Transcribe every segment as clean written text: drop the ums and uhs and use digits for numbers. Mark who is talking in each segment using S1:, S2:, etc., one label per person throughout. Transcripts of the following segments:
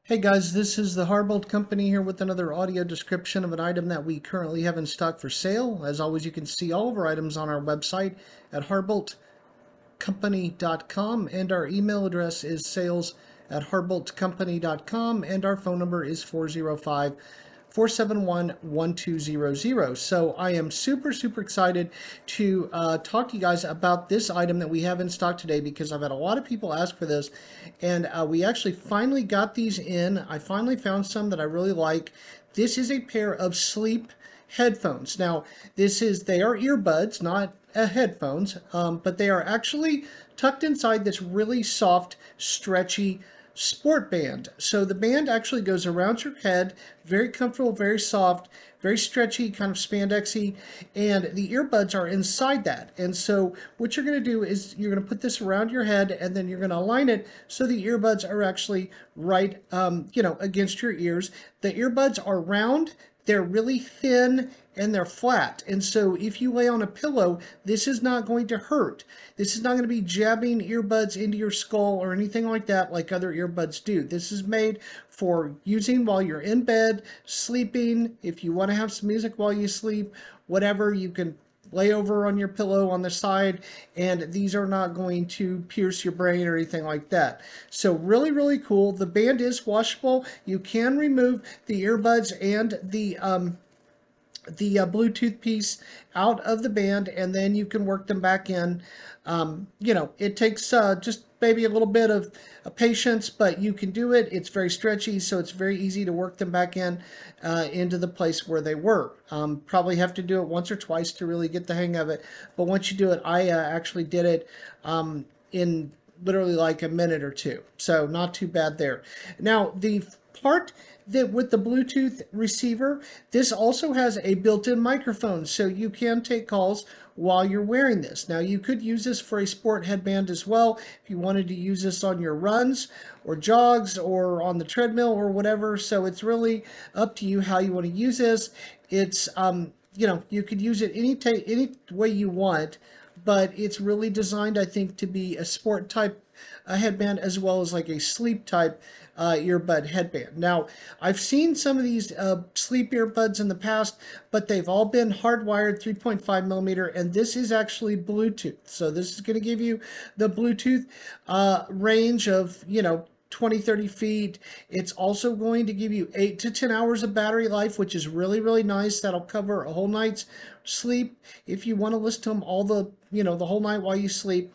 S1: Hey guys, this is the Harbolt Company here with another audio description of an item that we currently have in stock for sale. As always, you can see all of our items on our website at harboltcompany.com, and our email address is sales@harboltcompany.com, and our phone number is 405-471-1200. So I am super excited to talk to you guys about this item that we have in stock today, because I've had a lot of people ask for this, and we actually finally got these in. I finally found some that I really like. This is a pair of sleep headphones. Now, they are earbuds, not headphones, but they are actually tucked inside this really soft, stretchy sport band. So the band actually goes around your head, very comfortable, very soft, very stretchy, kind of spandexy, and the earbuds are inside that. And so what you're going to do is you're going to put this around your head, and then you're going to align it so the earbuds are actually right, against your ears. The earbuds are round, they're really thin, and they're flat. And so if you lay on a pillow, this is not going to hurt. This is not going to be jabbing earbuds into your skull or anything like that like other earbuds do. This is made for using while you're in bed, sleeping. If you want to have some music while you sleep, whatever, you can lay over on your pillow on the side, and these are not going to pierce your brain or anything like that. So really cool. The band is washable. You can remove the earbuds and the Bluetooth piece out of the band, and then you can work them back in. It takes just maybe a little bit of patience, but you can do it. It's very stretchy, so it's very easy to work them back in into the place where they were. Probably have to do it once or twice to really get the hang of it, but once you do it, I actually did it in literally like a minute or two, so not too bad there. Now, the part that with the Bluetooth receiver, this also has a built-in microphone, so you can take calls while you're wearing this. Now, you could use this for a sport headband as well if you wanted to use this on your runs or jogs or on the treadmill or whatever. So it's really up to you how you want to use this. It's you could use it any way you want, but it's really designed, I think, to be a sport type headband as well as like a sleep type earbud headband. Now, I've seen some of these sleep earbuds in the past, but they've all been hardwired 3.5 millimeter, and this is actually Bluetooth. So this is going to give you the Bluetooth range of 20-30 feet. It's also going to give you 8 to 10 hours of battery life, which is really nice. That'll cover a whole night's sleep if you want to listen to them all the whole night while you sleep.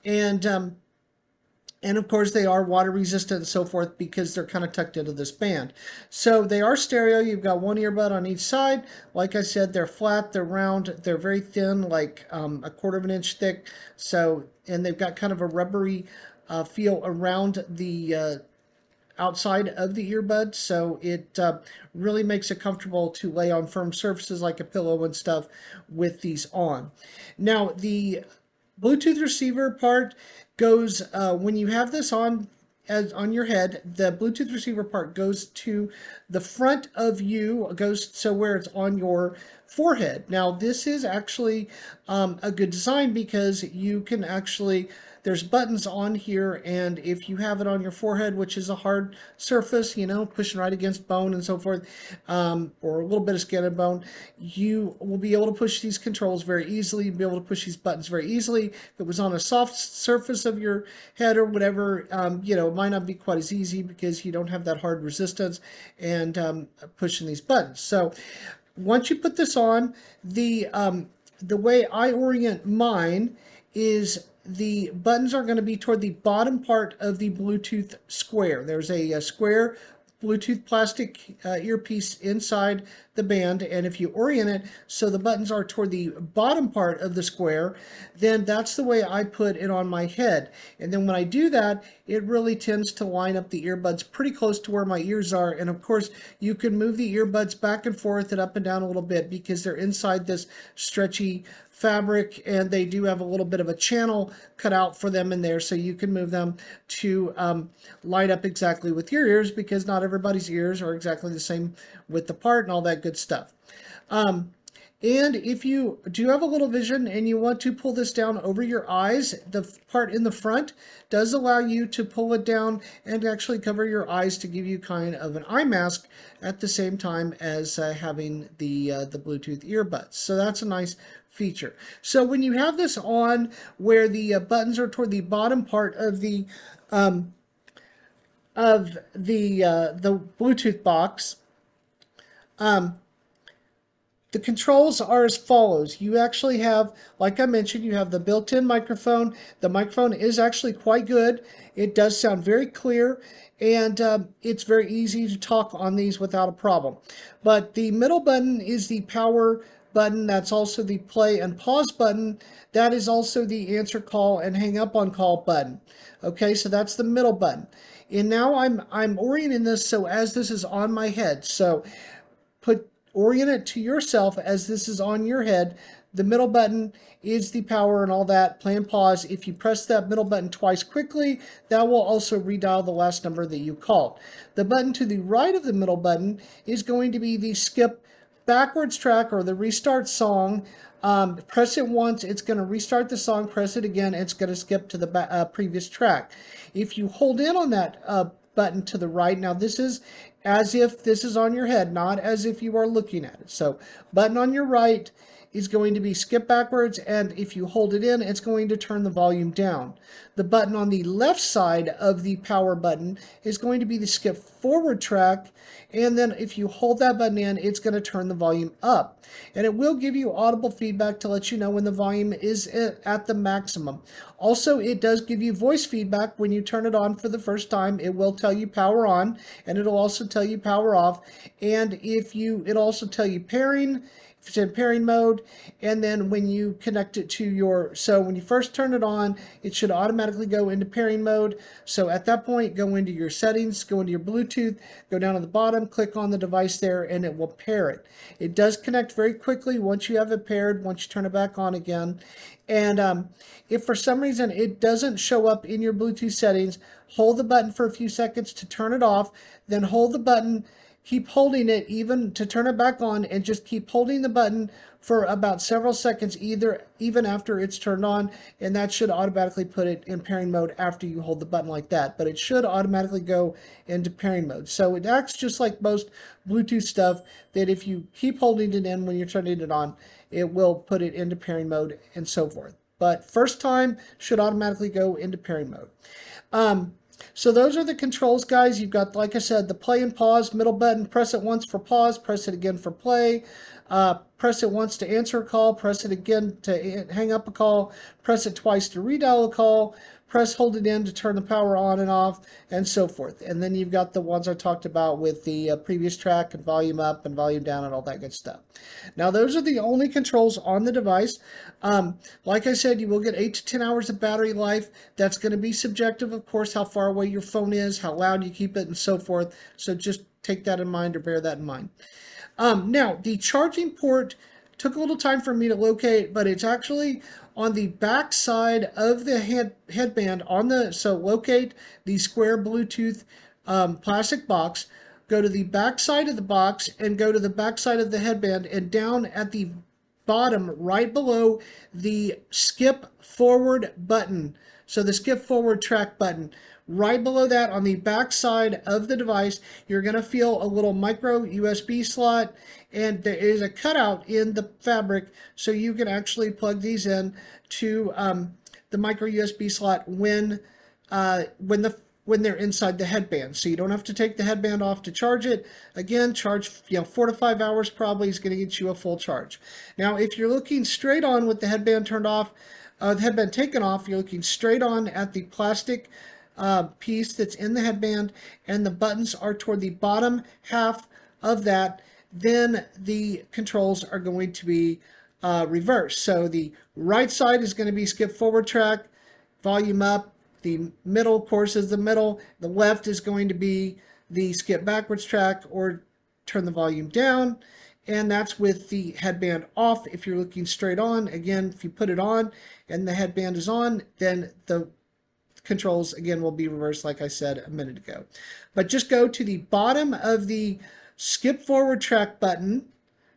S1: And of course, they are water resistant and so forth because they're kind of tucked into this band. So they are stereo. You've got one earbud on each side. Like I said, they're flat, they're round, they're very thin, like a quarter of an inch thick. And they've got kind of a rubbery feel around the outside of the earbud, so it really makes it comfortable to lay on firm surfaces like a pillow and stuff with these on. Now, the Bluetooth receiver part goes when you have this on your head. The Bluetooth receiver part goes to the front of you, goes so where it's on your forehead. Now, this is actually a good design because you can actually, there's buttons on here, and if you have it on your forehead, which is a hard surface, pushing right against bone and so forth, or a little bit of skin and bone, you will be able to push these controls very easily. You'll be able to push these buttons very easily. If it was on a soft surface of your head or whatever, it might not be quite as easy because you don't have that hard resistance and pushing these buttons. So once you put this on, the way I orient mine is the buttons are going to be toward the bottom part of the Bluetooth square. There's a square Bluetooth plastic earpiece inside the band, and if you orient it so the buttons are toward the bottom part of the square, then that's the way I put it on my head. And then when I do that, it really tends to line up the earbuds pretty close to where my ears are. And of course, you can move the earbuds back and forth and up and down a little bit because they're inside this stretchy fabric, and they do have a little bit of a channel cut out for them in there, so you can move them to line up exactly with your ears, because not everybody's ears are exactly the same width apart and all that good stuff. And if you do have a little vision and you want to pull this down over your eyes, the part in the front does allow you to pull it down and actually cover your eyes to give you kind of an eye mask at the same time as having the Bluetooth earbuds. So that's a nice feature. So when you have this on where the buttons are toward the bottom part of the Bluetooth box, the controls are as follows. You actually have, like I mentioned, you have the built-in microphone. The microphone is actually quite good. It does sound very clear, and it's very easy to talk on these without a problem. But the middle button is the power button. That's also the play and pause button. That is also the answer call and hang up on call button. Okay, so that's the middle button. And now I'm orienting this so as this is on my head. So orient it to yourself as this is on your head. The middle button is the power and all that, play and pause. If you press that middle button twice quickly, that will also redial the last number that you called. The button to the right of the middle button is going to be the skip backwards track or the restart song. Press it once, it's going to restart the song. Press it again, it's going to skip to the previous track. If you hold in on that button to the right, now this is as if this is on your head, not as if you are looking at it. So button on your right is going to be skip backwards, and if you hold it in, it's going to turn the volume down. The button on the left side of the power button is going to be the skip forward track, and then if you hold that button in, it's going to turn the volume up. And it will give you audible feedback to let you know when the volume is at the maximum. Also, it does give you voice feedback when you turn it on for the first time. It will tell you power on, and it'll also tell you power off. And it'll also tell you pairing, if it's in pairing mode, and then when you connect it to so when you first turn it on, it should automatically go into pairing mode. So at that point, go into your settings, go into your Bluetooth, go down to the bottom, click on the device there, and it will pair it. It does connect very quickly once you have it paired, once you turn it back on again. And if for some reason it doesn't show up in your Bluetooth settings, hold the button for a few seconds to turn it off, then hold the button, keep holding it even to turn it back on, and just keep holding the button for about several seconds, even after it's turned on, and that should automatically put it in pairing mode after you hold the button like that. But it should automatically go into pairing mode. So it acts just like most Bluetooth stuff, that if you keep holding it in when you're turning it on, it will put it into pairing mode and so forth. But first time should automatically go into pairing mode. So those are the controls, guys. You've got, like I said, the play and pause, middle button. Press it once for pause, press it again for play. Press it once to answer a call, press it again to hang up a call, press it twice to redial a call, hold it in to turn the power on and off, and so forth. And then you've got the ones I talked about with the previous track and volume up and volume down and all that good stuff. Now, those are the only controls on the device. Like I said, you will get 8 to 10 hours of battery life. That's going to be subjective, of course, how far away your phone is, how loud you keep it, and so forth. So just take that in mind or bear that in mind. Now, the charging port took a little time for me to locate, but it's actually on the back side of the headband. So locate the square Bluetooth plastic box, go to the back side of the box, and go to the back side of the headband, and down at the bottom, right below the skip forward button. So the skip forward track button. Right below that, on the back side of the device, you're going to feel a little micro USB slot, and there is a cutout in the fabric, so you can actually plug these in to the micro USB slot when they're inside the headband. So you don't have to take the headband off to charge it. Again, charge 4 to 5 hours probably is going to get you a full charge. Now, if you're looking straight on with the headband turned off, the headband taken off, you're looking straight on at the plastic piece that's in the headband, and the buttons are toward the bottom half of that, then the controls are going to be reversed. So the right side is going to be skip forward track, volume up. The middle, of course, is the middle. The left is going to be the skip backwards track or turn the volume down. And that's with the headband off. If you're looking straight on, again, if you put it on and the headband is on, then the controls again will be reversed, like I said a minute ago. But just go to the bottom of the skip forward track button,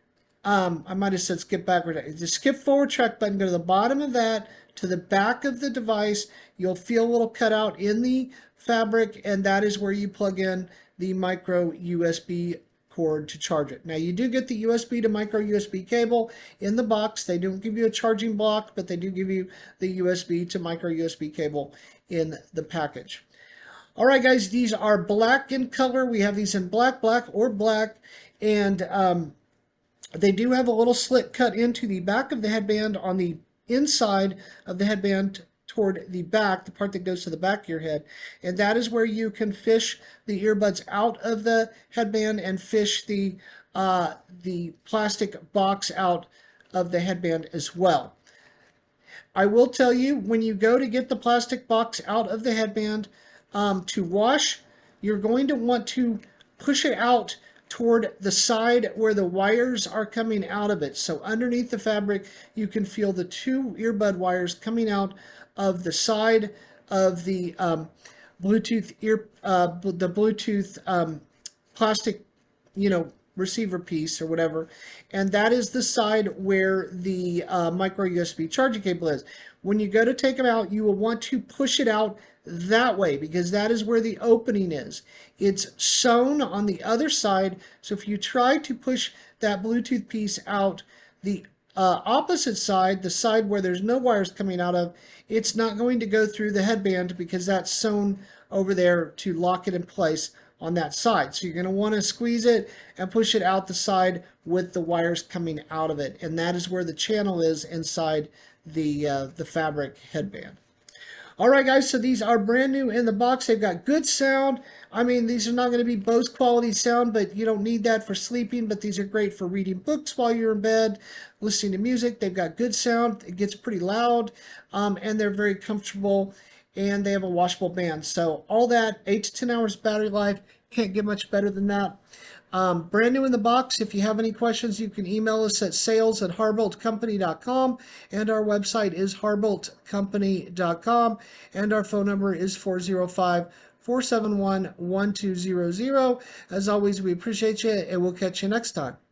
S1: I might have said skip backward. The skip forward track button, go to the bottom of that, to the back of the device. You'll feel a little cutout in the fabric, and that is where you plug in the micro USB cord to charge it. Now you do get the USB to micro USB cable in the box. They don't give you a charging block, but they do give you the USB to micro USB cable in the package. All right, guys, these are black in color. We have these in black, or black, and they do have a little slit cut into the back of the headband on the inside of the headband toward the back, the part that goes to the back of your head, and that is where you can fish the earbuds out of the headband and fish the plastic box out of the headband as well. I will tell you, when you go to get the plastic box out of the headband to wash, you're going to want to push it out toward the side where the wires are coming out of it. So underneath the fabric, you can feel the two earbud wires coming out of the side of the Bluetooth plastic, receiver piece or whatever, and that is the side where the micro USB charging cable is. When you go to take them out, you will want to push it out that way because that is where the opening is. It's sewn on the other side, so if you try to push that Bluetooth piece out the opposite side, the side where there's no wires coming out of, it's not going to go through the headband because that's sewn over there to lock it in place on that side. So you're going to want to squeeze it and push it out the side with the wires coming out of it, and that is where the channel is inside the fabric headband. All right, guys, so these are brand new in the box. They've got good sound. I mean, these are not going to be Bose quality sound, but you don't need that for sleeping, but these are great for reading books while you're in bed, listening to music. They've got good sound. It gets pretty loud, and they're very comfortable, and they have a washable band. So all that, 8 to 10 hours battery life. Can't get much better than that. Brand new in the box. If you have any questions, you can email us at sales@harboltcompany.com, and our website is harboltcompany.com, and our phone number is 405-471-1200. As always, we appreciate you, and we'll catch you next time.